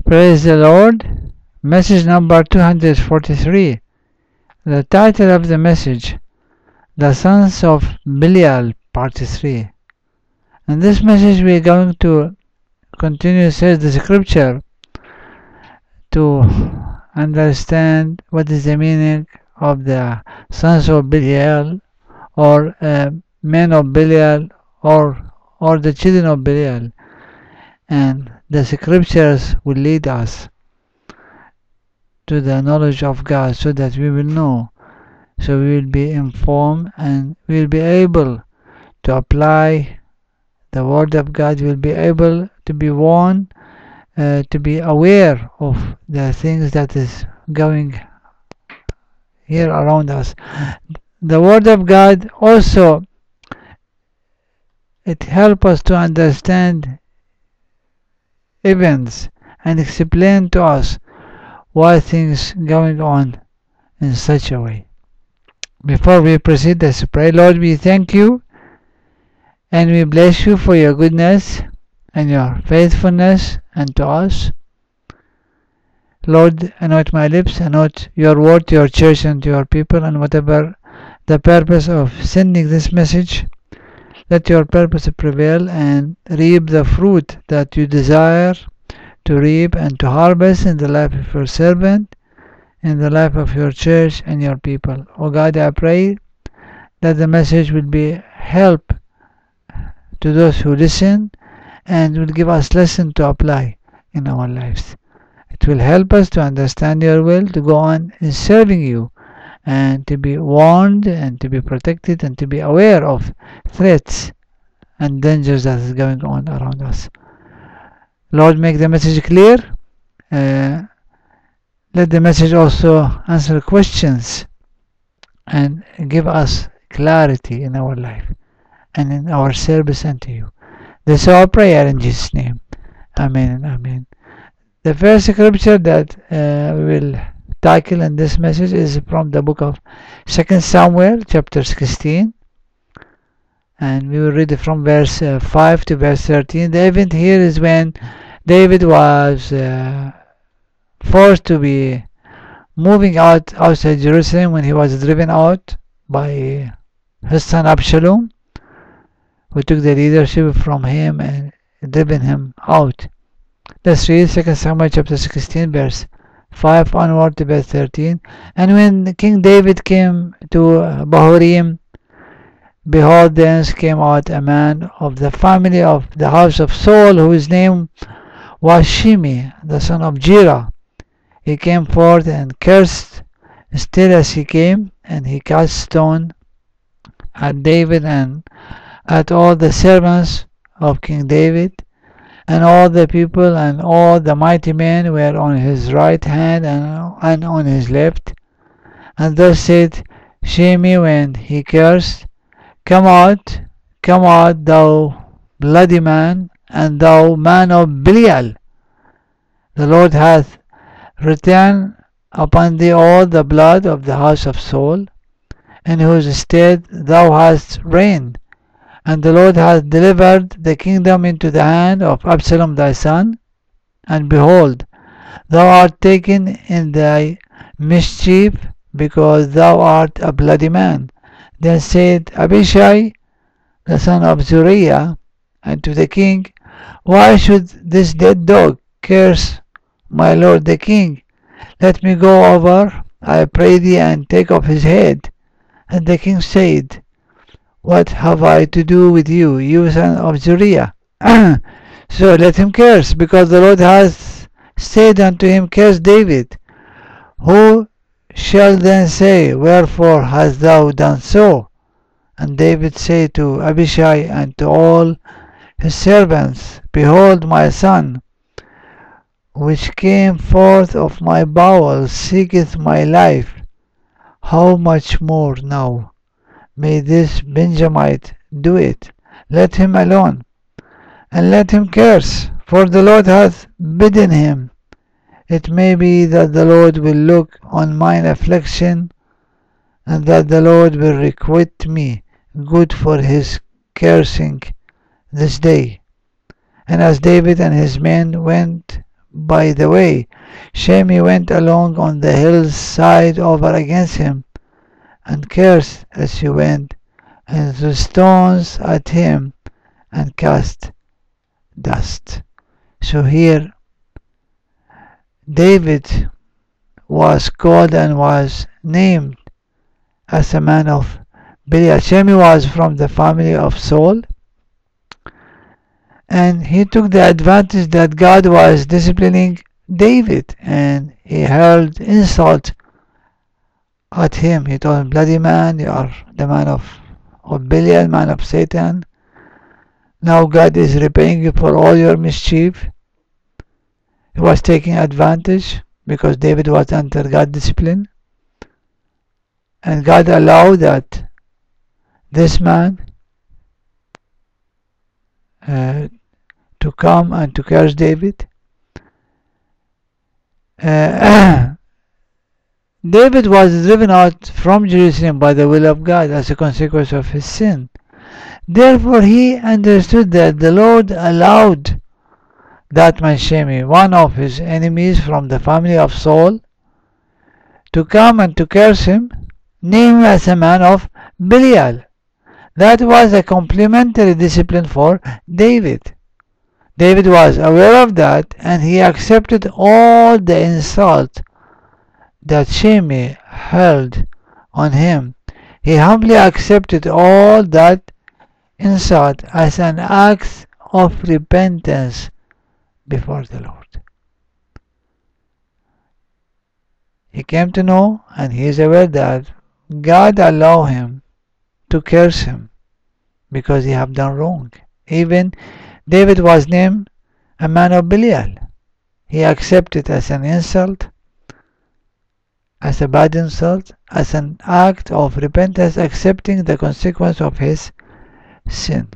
Praise the Lord. Message number 243. The title of the message, The Sons of Belial, Part 3. In this message we are going to continue, says the scripture, to understand what is the meaning of the sons of Belial, or men of Belial, or the children of Belial. And the scriptures will lead us to the knowledge of God, so that we will know, so we will be informed, and we will be able to apply the word of God. We will be able to be warned, to be aware of the things that is going here around us. The word of God also, it helps us to understand events and explain to us why things going on in such a way. Before we proceed, let's pray. Lord, we thank you and we bless you for your goodness and your faithfulness unto us. Lord, anoint my lips, anoint your word to your church and to your people, and whatever the purpose of sending this message, let your purpose prevail and reap the fruit that you desire to reap and to harvest in the life of your servant, in the life of your church and your people. Oh God, I pray that the message will be help to those who listen, and will give us lesson to apply in our lives. It will help us to understand your will, to go on in serving you, and to be warned and to be protected and to be aware of threats and dangers that is going on around us. Lord, make the message clear. Let the message also answer questions and give us clarity in our life and in our service unto you. This is our prayer in Jesus' name. Amen and amen. The first scripture that we will tackle in this message is from the book of 2 Samuel chapter 16. And we will read it from verse 5 to verse 13. The event here is when David was forced to be moving outside Jerusalem, when he was driven out by his son Absalom, who took the leadership from him and driven him out. Let's read 2 Samuel chapter 16 verse 5 onward to verse 13. And when King David came to Bahurim, behold, thence came out a man of the family of the house of Saul, whose name was Shimei, the son of Gera. He came forth and cursed still as he came, and he cast stone at David and at all the servants of King David, and all the people and all the mighty men were on his right hand and on his left. And thus said Shimei when he cursed, Come out, thou bloody man, and thou man of Belial. The Lord hath returned upon thee all the blood of the house of Saul, in whose stead thou hast reigned. And the Lord hath delivered the kingdom into the hand of Absalom thy son. And behold, thou art taken in thy mischief, because thou art a bloody man. Then said Abishai, the son of Zeruiah, unto the king, Why should this dead dog curse my lord the king? Let me go over, I pray thee, and take off his head. And the king said, What have I to do with you, you son of Zeruiah? So let him curse, because the Lord hath said unto him, Curse David. Who shall then say, Wherefore hast thou done so? And David said to Abishai and to all his servants, Behold, my son, which came forth of my bowels, seeketh my life. How much more now may this Benjamite do it? Let him alone, and let him curse, for the Lord hath bidden him. It may be that the Lord will look on mine affliction, and that the Lord will requite me good for his cursing this day. And as David and his men went by the way, Shemi went along on the hillside over against him, and cursed as he went, and threw stones at him, and cast dust. So here David was called and was named as a man of Belial. Shemi was from the family of Saul, and he took the advantage that God was disciplining David, and he hurled insult at him. He told him, bloody man, you are the man of Belial, man of Satan. Now God is repaying you for all your mischief. He was taking advantage because David was under God's discipline. And God allowed that this man to come and to curse David. David was driven out from Jerusalem by the will of God as a consequence of his sin. Therefore he understood that the Lord allowed that man Shemi, one of his enemies from the family of Saul, to come and to curse him, name him as a man of Belial. That was a complementary discipline for David. David was aware of that, and he accepted all the insult that Shemi hurled on him. He humbly accepted all that insult as an act of repentance before the Lord. He came to know, and he is aware that God allowed him to curse him because he have done wrong. Even David was named a man of Belial. He accepted as an insult, as a bad insult, as an act of repentance, accepting the consequence of his sin.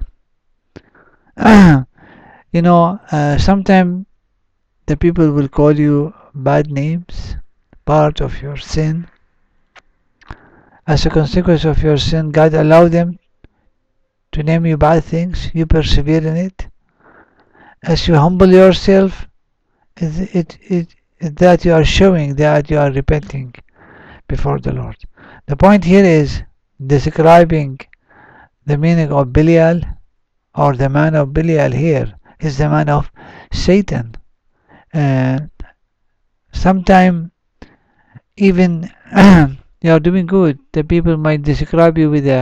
Sometimes the people will call you bad names, part of your sin. As a consequence of your sin, God allowed them to name you bad things. You persevere in it. As you humble yourself, that you are showing that you are repenting before the Lord. The point here is describing the meaning of Belial, or the man of Belial here is the man of Satan. Sometimes even you are doing good, the people might describe you with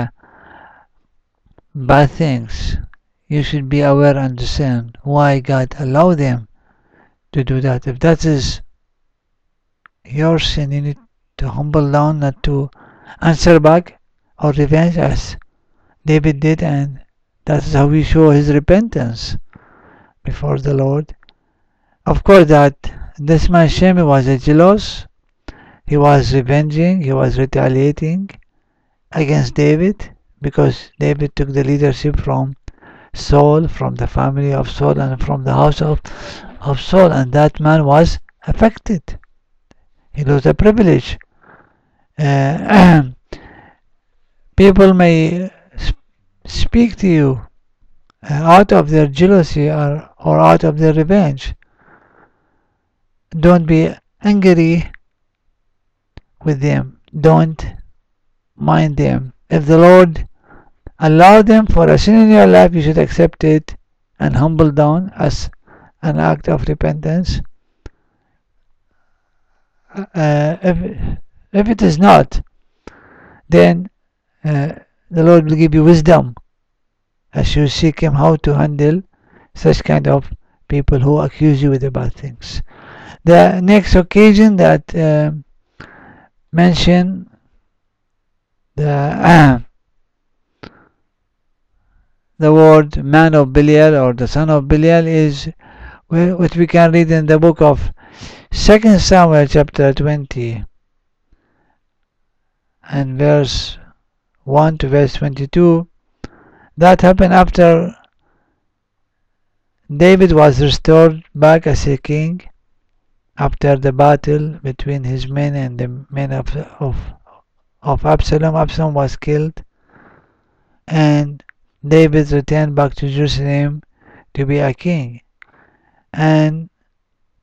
bad things. You should be aware and understand why God allowed them to do that. If that is your sin, you need to humble down, not to answer back or revenge as David did, and that is how we show his repentance before the Lord. Of course, that this man Shemi was jealous. He was revenging, he was retaliating against David because David took the leadership from Saul, from the family of Saul, and from the house of Saul, and that man was affected. He lost a privilege. People may speak to you out of their jealousy or out of their revenge. Don't be angry with them. Don't mind them. If the Lord allowed them for a sin in your life, you should accept it and humble down as an act of repentance. If it is not, then the Lord will give you wisdom as you seek Him how to handle such kind of people who accuse you with the bad things. The next occasion that mention the word man of Belial or the son of Belial is what we can read in the book of 2 Samuel chapter 20 and verse 1 to verse 22. That happened after David was restored back as a king after the battle between his men and the men of Absalom. Absalom was killed, and David returned back to Jerusalem to be a king. And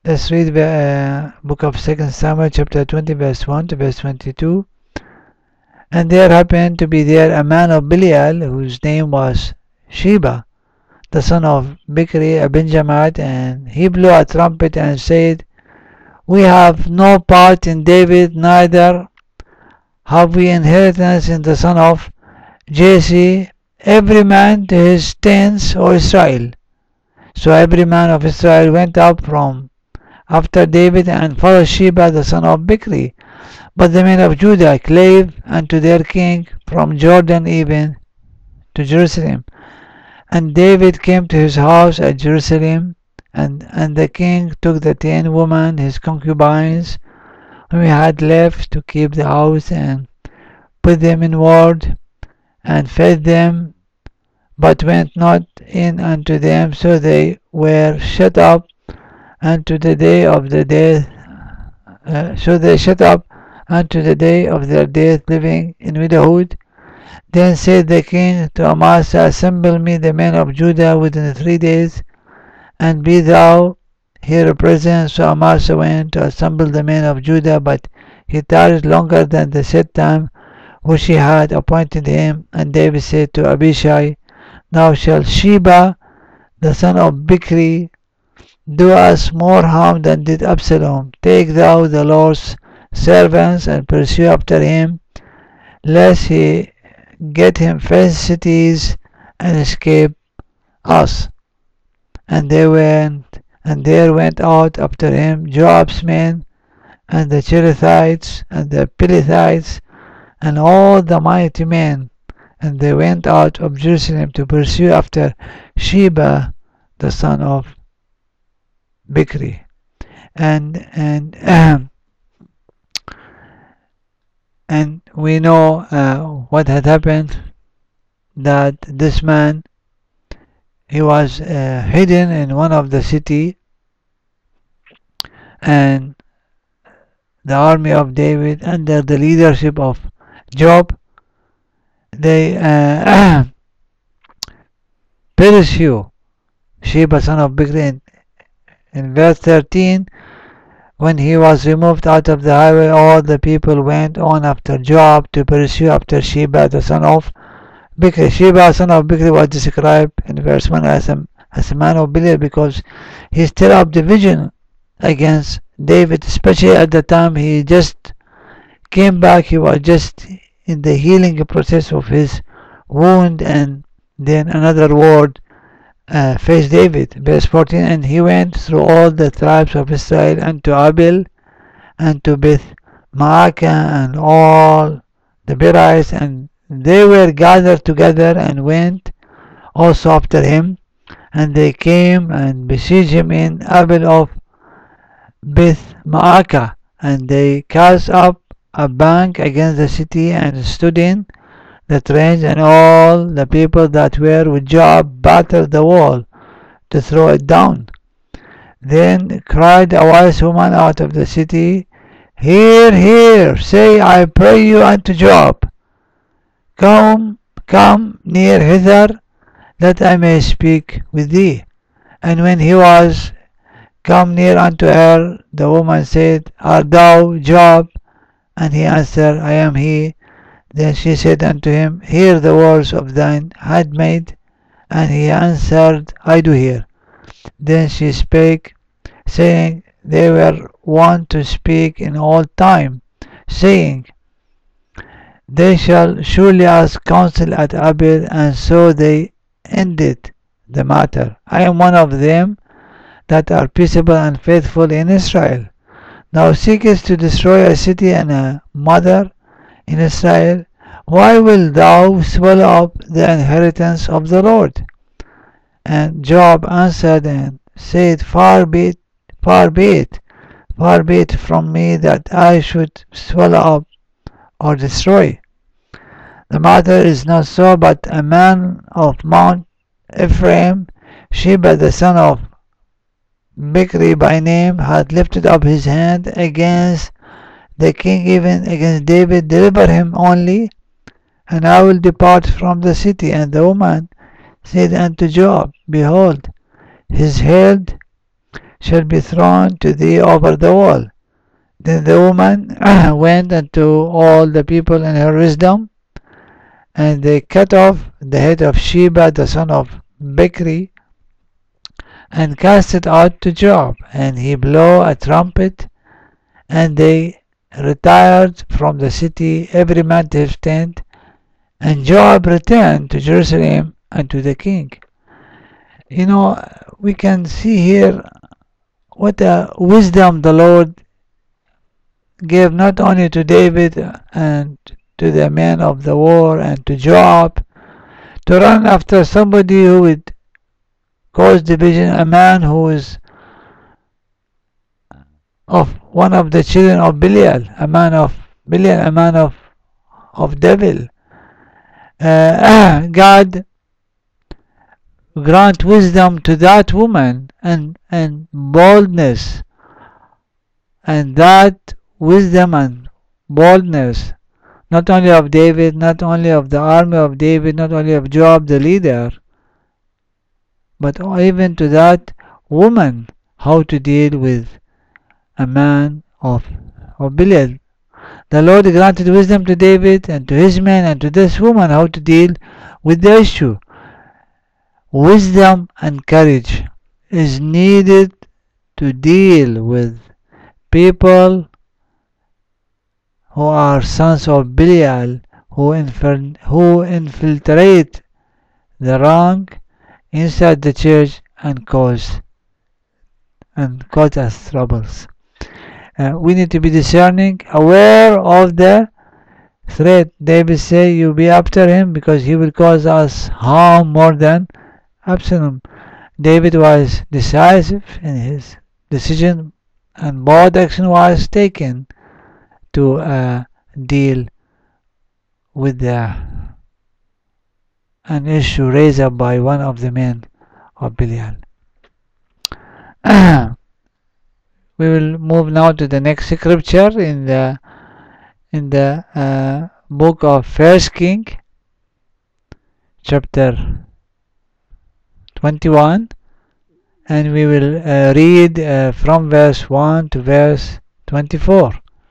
Let's read the book of 2 Samuel chapter 20 verse 1 to verse 22. And there happened to be there a man of Belial, whose name was Sheba, the son of Bichri, a Benjamite, and he blew a trumpet and said, We have no part in David, neither have we inheritance in the son of Jesse, every man to his tents, O Israel. So every man of Israel went up from after David and followed Sheba the son of Bichri. But the men of Judah clave unto their king from Jordan even to Jerusalem. And David came to his house at Jerusalem, and the king took the 10 women, his concubines, whom he had left to keep the house, and put them in ward, and fed them, but went not in unto them, so they were shut up unto the day of the death. So they shut up unto the day of their death, living in widowhood. Then said the king to Amasa, Assemble me the men of Judah within 3 days, and be thou here present. So Amasa went to assemble the men of Judah, but he tarried longer than the set time which he had appointed him. And David said to Abishai, Now shall Sheba, the son of Bichri, do us more harm than did Absalom. Take thou the Lord's servants and pursue after him, lest he get him fenced cities and escape us. And there went out after him Joab's men, and the Cherethites, and the Pelethites, and all the mighty men. And they went out of Jerusalem to pursue after Sheba, the son of Bichri. And we know what had happened, that this man, he was hidden in one of the city, and the army of David under the leadership of Joab, they pursue Sheba son of Bichri. In verse 13, when he was removed out of the highway, all the people went on after Joab to pursue after Sheba the son of Bichri. Sheba son of Bichri was described in verse 1 as a man of Belial, because he stirred up division against David, especially at the time he just came back. He was just in the healing process of his wound, and then another word faced David. Verse 14, And he went through all the tribes of Israel unto Abel, and to Beth Maacah, and all the Berites, and they were gathered together, and went also after him. And they came and besieged him in Abel of Beth Maacah, and they cast up a bank against the city, and stood in the trench, and all the people that were with Joab battered the wall to throw it down. Then cried a wise woman out of the city, Hear, hear, say, I pray you unto Joab, Come near hither, that I may speak with thee. And when he was come near unto her, the woman said, Art thou Joab? And he answered, I am he. Then she said unto him, Hear the words of thine handmaid. And he answered, I do hear. Then she spake, saying, They were wont to speak in all time, saying, They shall surely ask counsel at Abel, and so they ended the matter. I am one of them that are peaceable and faithful in Israel. Thou seekest to destroy a city and a mother in Israel. Why wilt thou swallow up the inheritance of the Lord? And Joab answered and said, Far be it from me that I should swallow up or destroy. The matter is not so, but a man of Mount Ephraim, Sheba the son of Bichri by name, had lifted up his hand against the king, even against David. Deliver him only, and I will depart from the city. And the woman said unto Joab, Behold, his head shall be thrown to thee over the wall. Then the woman went unto all the people in her wisdom, and they cut off the head of Sheba the son of Bichri, and cast it out to Joab, and he blew a trumpet, and they retired from the city, every man to his tent, and Joab returned to Jerusalem and to the king. We can see here what a wisdom the Lord gave not only to David and to the men of the war and to Joab, to run after somebody who would cause division, a man who is of one of the children of Belial, a man of devil. God grant wisdom to that woman and boldness, and that wisdom and boldness not only of David, not only of the army of David, not only of Joab the leader, but even to that woman, how to deal with a man of Belial. The Lord granted wisdom to David and to his men and to this woman how to deal with the issue. Wisdom and courage is needed to deal with people who are sons of Belial, who infiltrate the wrong inside the church and cause us troubles. We need to be discerning, aware of the threat. David said, "You be after him because he will cause us harm more than Absalom." David was decisive in his decision, and bold action was taken to deal with an issue raised up by one of the men of Belial. We will move now to the next scripture in the book of First King, chapter 21, and we will read from verse 1 to verse 24.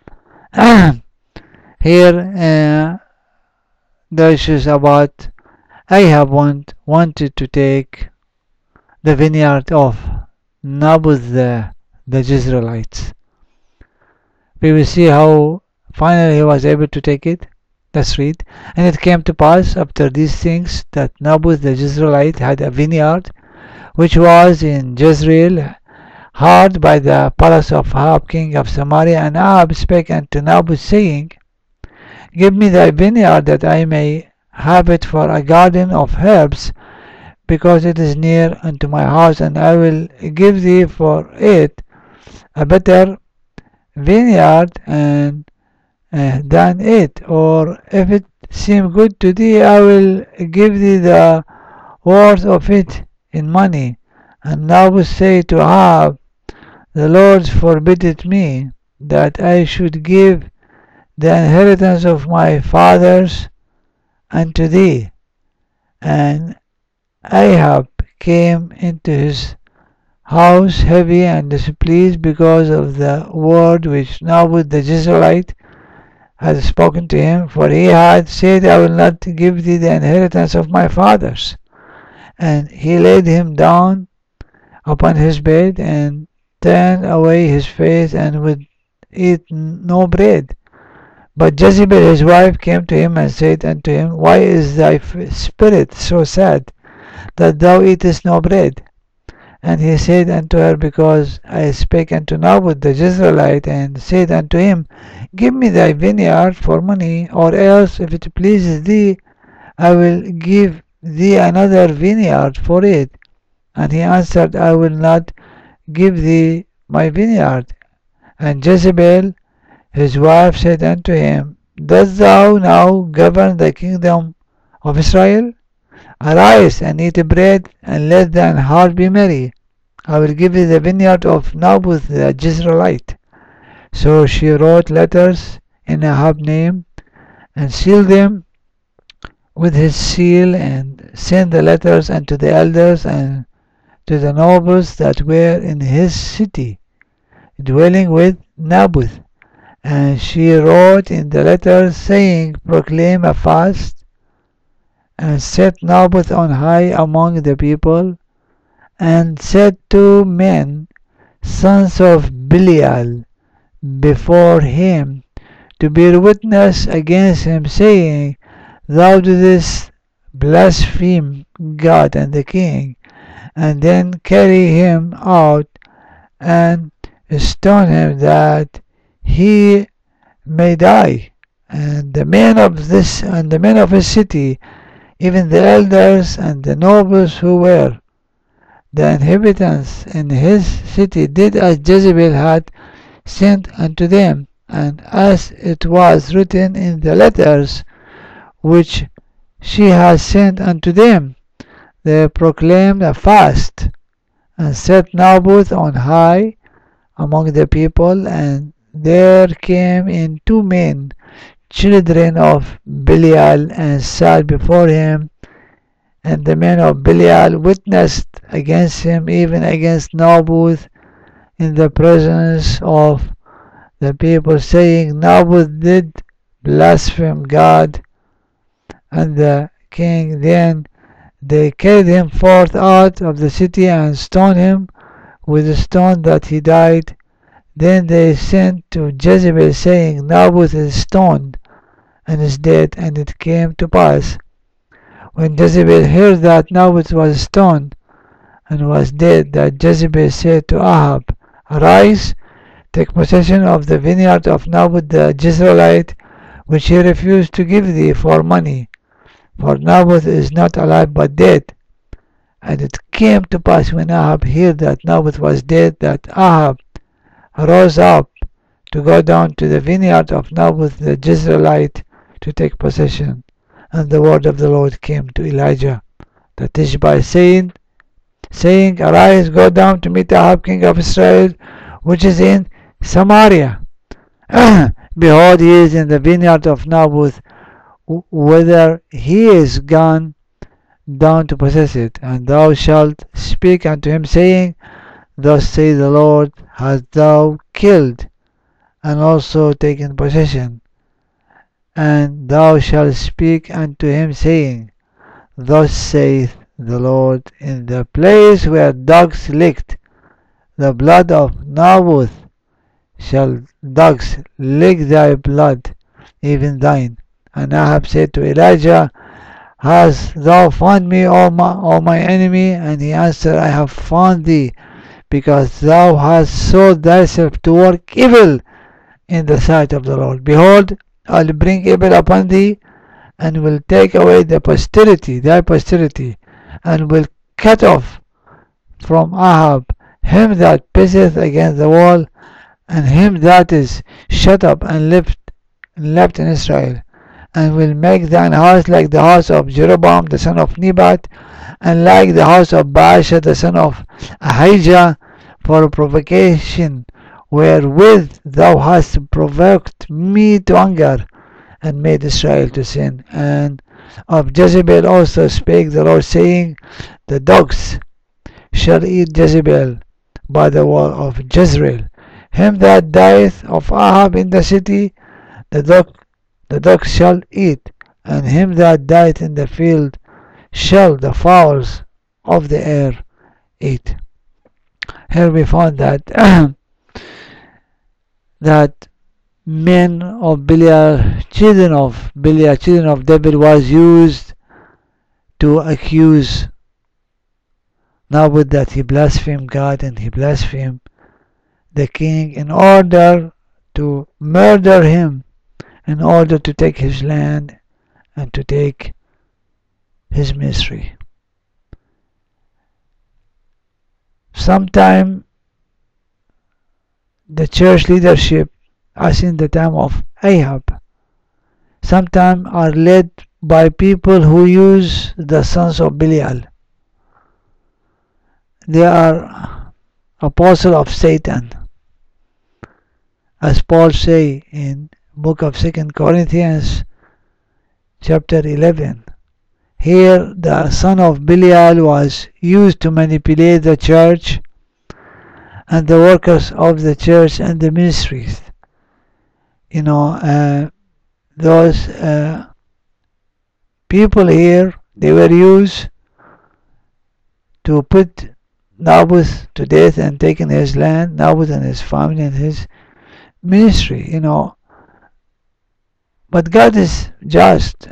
Here the issues about Ahab wanted to take the vineyard of Naboth the Jezreelites. We will see how finally he was able to take it. Let's read. And it came to pass after these things that Naboth the Jezreelite had a vineyard which was in Jezreel, hard by the palace of Ahab king of Samaria. And Ahab spake unto Naboth, saying, Give me thy vineyard, that I may have it for a garden of herbs, because it is near unto my house, and I will give thee for it a better vineyard than it. Or if it seem good to thee, I will give thee the worth of it in money. And Naboth said to Ahab, The Lord forbid it me, that I should give the inheritance of my fathers unto thee. And Ahab came into his house heavy and displeased because of the word which Naboth the Jezreelite had spoken to him, for he had said, I will not give thee the inheritance of my fathers. And he laid him down upon his bed, and turned away his face, and would eat no bread. But Jezebel his wife came to him and said unto him, Why is thy spirit so sad, that thou eatest no bread? And he said unto her, Because I spake unto Naboth the Jezreelite, and said unto him, Give me thy vineyard for money, or else, if it pleases thee, I will give thee another vineyard for it. And he answered, I will not give thee my vineyard. And Jezebel his wife said unto him, Dost thou now govern the kingdom of Israel? Arise and eat bread, and let thine heart be merry. I will give thee the vineyard of Naboth the Jezreelite. So she wrote letters in Ahab's name, and sealed them with his seal, and sent the letters unto the elders and to the nobles that were in his city, dwelling with Naboth. And she wrote in the letter, saying, Proclaim a fast, and set Naboth on high among the people, and set 2 men, sons of Belial, before him, to bear witness against him, saying, Thou didst blaspheme God and the king, and then carry him out and stone him that he may die. And the men of his city, even the elders and the nobles who were the inhabitants in his city, did as Jezebel had sent unto them, and as it was written in the letters which she has sent unto them. They proclaimed a fast, and set Naboth on high among the people, and there came in 2 men, children of Belial, and sat before him. And the men of Belial witnessed against him, even against Naboth, in the presence of the people, saying, Naboth did blaspheme God and the king. Then they carried him forth out of the city, and stoned him with a stone that he died. Then they sent to Jezebel, saying, Naboth is stoned and is dead. And it came to pass, when Jezebel heard that Naboth was stoned and was dead, that Jezebel said to Ahab, Arise, take possession of the vineyard of Naboth the Jezreelite, which he refused to give thee for money, for Naboth is not alive but dead. And it came to pass, when Ahab heard that Naboth was dead, that Ahab rose up to go down to the vineyard of Naboth the Jezreelite to take possession. And the word of the Lord came to Elijah the Tishbite, saying, Arise, go down to meet Ahab king of Israel, which is in Samaria. Behold, he is in the vineyard of Naboth, whither he is gone down to possess it. And thou shalt speak unto him, saying, Thus saith the Lord, hast thou killed and also taken possession? And thou shalt speak unto him, saying, Thus saith the Lord, in the place where dogs licked the blood of Naboth shall dogs lick thy blood, even thine. And Ahab said to Elijah, Hast thou found me, O my enemy? And he answered, I have found thee, because thou hast sold thyself to work evil in the sight of the Lord. Behold, I will bring evil upon thee, and will take away thy posterity, and will cut off from Ahab him that paceth against the wall, and him that is shut up and left in Israel, and will make thine house like the house of Jeroboam the son of Nebat, and like the house of Baasha the son of Ahijah, for provocation wherewith thou hast provoked me to anger, and made Israel to sin. And of Jezebel also spake the Lord, saying, The dogs shall eat Jezebel by the wall of Jezreel. Him that dieth of Ahab in the city, the dogs shall eat, and him that dieth in the field shall the fowls of the air eat. Here we found that that men of Belial, children of David, was used to accuse Naboth that he blasphemed God and he blasphemed the king, in order to murder him, in order to take his land and to take his ministry. Sometime the church leadership, as in the time of Ahab, sometimes are led by people who use the sons of Belial. They are apostles of Satan, as Paul say in book of 2 Corinthians chapter 11. Here, the son of Belial was used to manipulate the church and the workers of the church and the ministries. Those people here, they were used to put Naboth to death and taking his land, Naboth and his family and his ministry. But God is just.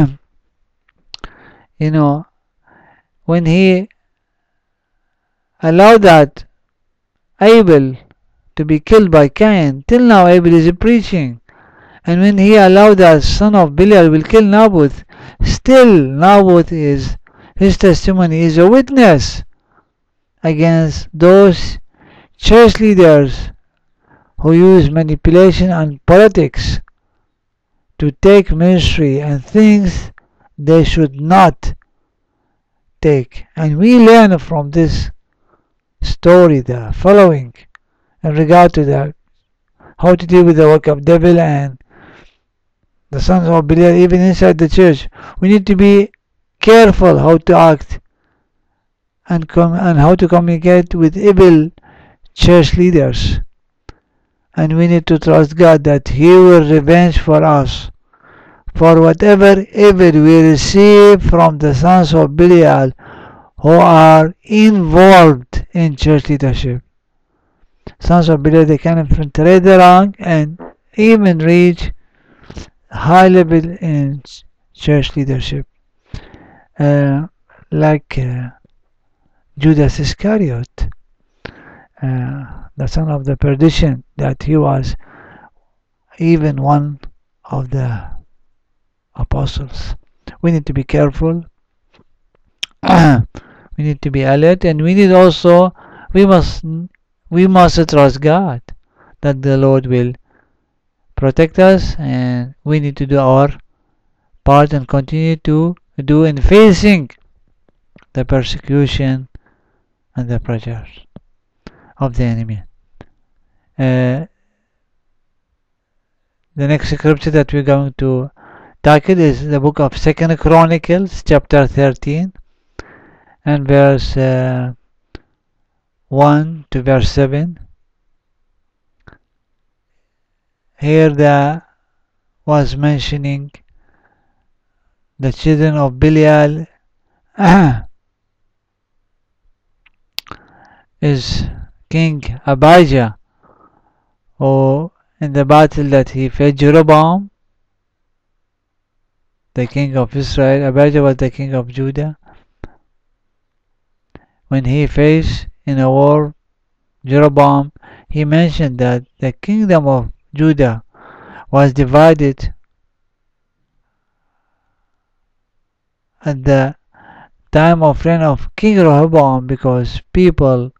When He allowed that Abel to be killed by Cain, till now Abel is preaching. And when He allowed that son of Belial will kill Naboth, still Naboth is, his testimony is a witness against those church leaders who use manipulation and politics to take ministry and things they should not take. And we learn from this story the following in regard to how to deal with the work of devil and the sons of Belial even inside the church. We need to be careful how to act and how to communicate with evil church leaders. And we need to trust God that He will revenge for us for whatever evil we receive from the sons of Belial who are involved in church leadership. Sons of Belial, they can infiltrate the rank and even reach high level in church leadership, like Judas Iscariot, the son of the perdition, that he was even one of the apostles. We need to be careful. We need to be alert, and we must trust God that the Lord will protect us, and we need to do our part and continue to do in facing the persecution and the pressures of the enemy. The next scripture that we're going to tackle is the book of 2 Chronicles chapter 13 and verse 1 to verse 7. Here there was mentioning the children of Belial is King Abijah, or in the battle that he faced Jeroboam, the king of Israel. Abijah was the king of Judah. When he faced in a war Jeroboam, he mentioned that the kingdom of Judah was divided at the time of reign of King Rehoboam, because people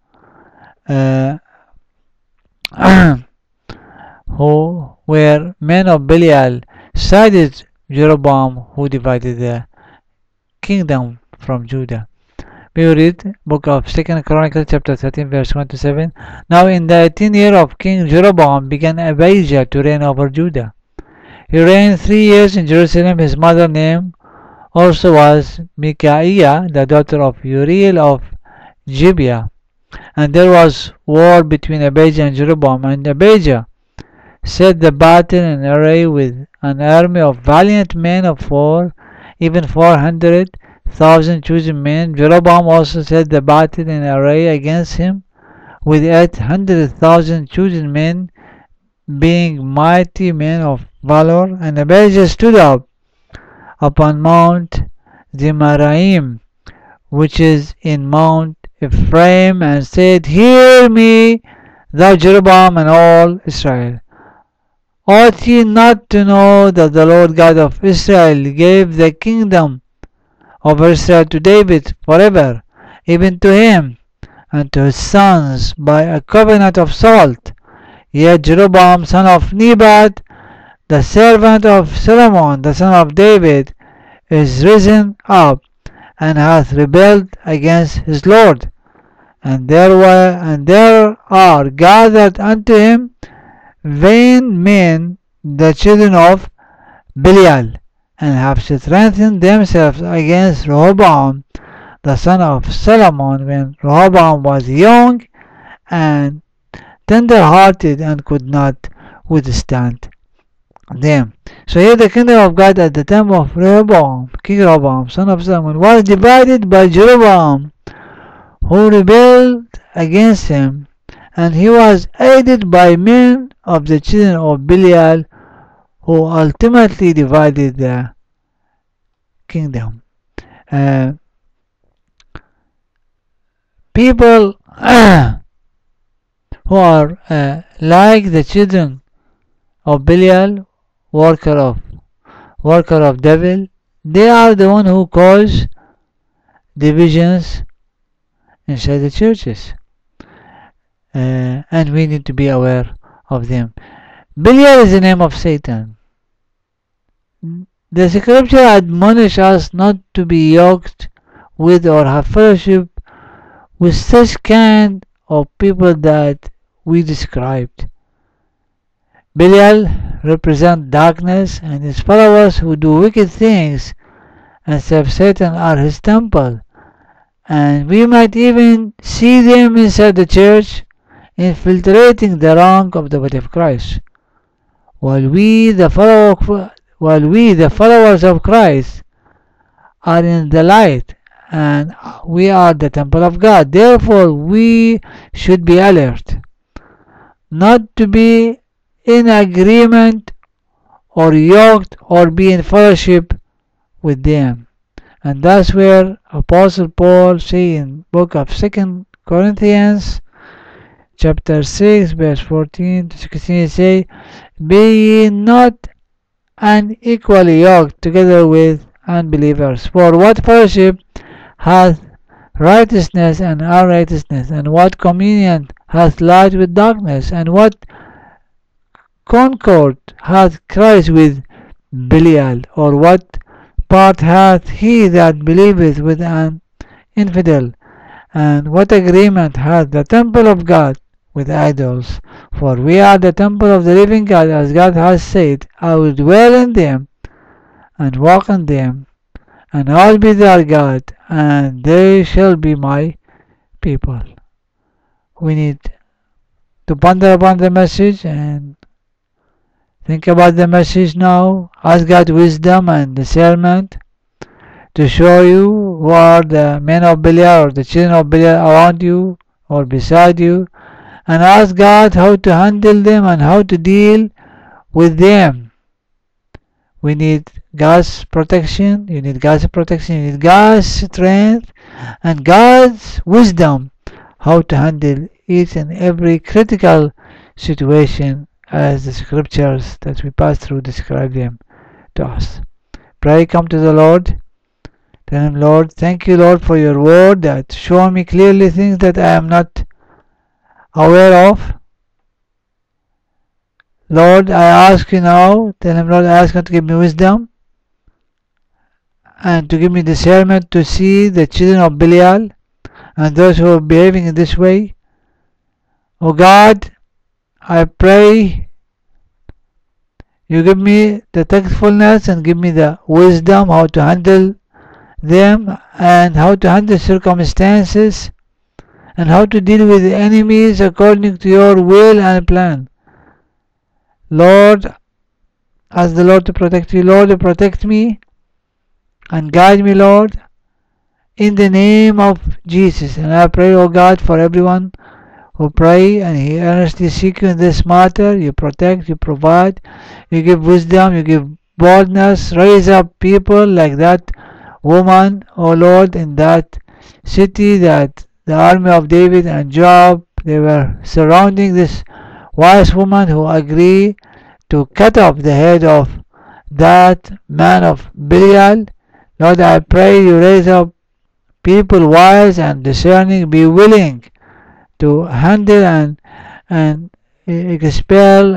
who were men of Belial sided Jeroboam, who divided the kingdom from Judah. We read book of 2 Chronicles chapter 13 verse 1 to 7. Now in the 18th year of King Jeroboam began Abijah to reign over Judah. He reigned 3 years in Jerusalem. His mother name also was Micaiah, the daughter of Uriel of Gibeah. And there was war between Abijah and Jeroboam. And Abijah set the battle in array with an army of valiant men of war, even 400,000 chosen men. Jeroboam also set the battle in array against him with 800,000 chosen men, being mighty men of valor. And Abijah stood up upon Mount Zemaraim, which is in Mount Ephraim, and said, Hear me, thou Jeroboam and all Israel. Ought ye not to know that the Lord God of Israel gave the kingdom of Israel to David forever, even to him and to his sons by a covenant of salt? Yet Jeroboam son of Nebat, the servant of Solomon the son of David, is risen up and hath rebelled against his Lord. And there are gathered unto him vain men, the children of Belial, and have strengthened themselves against Rehoboam, the son of Solomon, when Rehoboam was young and tender-hearted and could not withstand them. So here the kingdom of God at the time of Rehoboam, King Rehoboam, son of Solomon, was divided by Jeroboam, who rebelled against him, and he was aided by men of the children of Belial, who ultimately divided the kingdom. People who are like the children of Belial, worker of devil, they are the one who cause divisions inside the churches, and we need to be aware of them. Belial is the name of Satan. The scripture admonishes us not to be yoked with or have fellowship with such kind of people that we described. Belial represents darkness, and his followers who do wicked things and serve Satan are his temple. And we might even see them inside the church, infiltrating the rank of the body of Christ. While we, the followers of Christ, are in the light, and we are the temple of God. Therefore, we should be alert, not to be in agreement or yoked or be in fellowship with them. And that's where Apostle Paul say in book of 2 Corinthians chapter 6 verse 14 to 16, say, be ye not unequally yoked together with unbelievers. For what fellowship hath righteousness and unrighteousness? And what communion hath light with darkness? And what concord hath Christ with Belial? Or what part hath he that believeth with an infidel? And what agreement hath the temple of God with idols? For we are the temple of the living God, as God has said, I will dwell in them and walk in them, and I will be their God, and they shall be my people. We need to ponder upon the message and think about the message now. Ask God wisdom and discernment to show you who are the men of Belial or the children of Belial around you or beside you, and ask God how to handle them and how to deal with them. We need God's protection, you need God's protection, you need God's strength and God's wisdom how to handle each and every critical situation as the scriptures that we pass through describe them to us. Pray, come to the Lord. Tell him, Lord, thank you, Lord, for your word that show me clearly things that I am not aware of. Lord, I ask you now, tell him, Lord, I ask you to give me wisdom and to give me discernment to see the children of Belial and those who are behaving in this way. Oh God, I pray you give me the tactfulness and give me the wisdom how to handle them and how to handle circumstances and how to deal with the enemies according to your will and plan. Lord, ask the Lord to protect you. Lord, protect me and guide me, Lord, in the name of Jesus. And I pray, oh God, for everyone who pray and he earnestly seek you in this matter. You protect, you provide, you give wisdom, you give boldness. Raise up people like that woman, oh Lord, in that city, that the army of David and Joab, they were surrounding this wise woman who agreed to cut off the head of that man of Belial. Lord, I pray you raise up people wise and discerning, be willing to handle and expel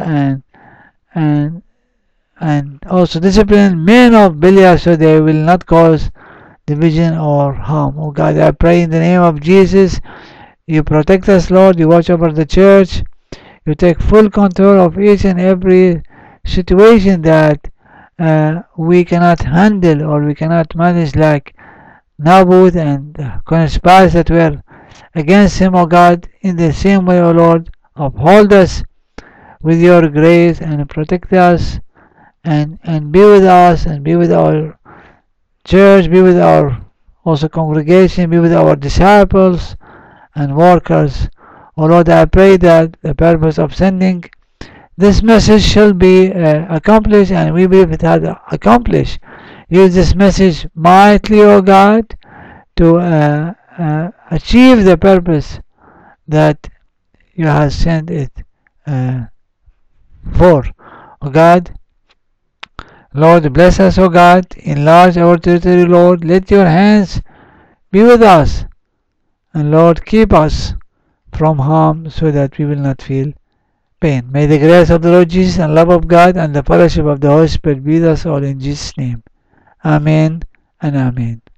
and also discipline men of Belial so they will not cause division or harm. Oh God, I pray in the name of Jesus, you protect us, Lord, you watch over the church, you take full control of each and every situation that we cannot handle or we cannot manage, like Naboth and conspirators that were against him, O God. In the same way, O Lord, uphold us with your grace and protect us, and be with us, and be with our church, be with our also congregation, be with our disciples and workers. O Lord, I pray that the purpose of sending this message shall be accomplished, and we believe it has accomplished. Use this message mightily, O God, to achieve the purpose that you have sent it for. O God, Lord, bless us, O God, enlarge our territory, Lord. Let your hands be with us, and Lord, keep us from harm so that we will not feel pain. May the grace of the Lord Jesus and love of God and the fellowship of the Holy Spirit be with us all in Jesus' name. Amen and amen.